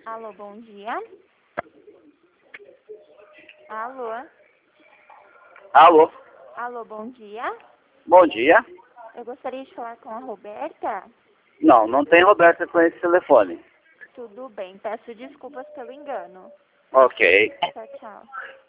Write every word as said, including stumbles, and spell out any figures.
Alô, bom dia. Alô? Alô, Alô, bom dia. bom dia. Eu gostaria de falar com a Roberta. Não, não tem Roberta com esse telefone. Tudo bem, peço desculpas pelo engano. Ok. Tchau, tchau.